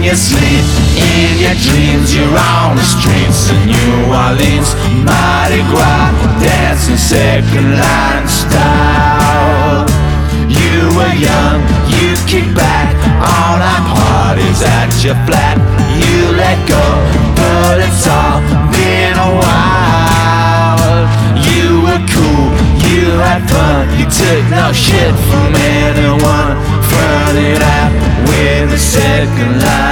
when you sleep. In your dreams you're on the streets of New Orleans, Mardi Gras, dancing second line style. You were young, you kicked back on our parties at your flat. You let go, but it's all been a while. You were cool, you had fun, you took no shit from anyone. Fronted out with a second line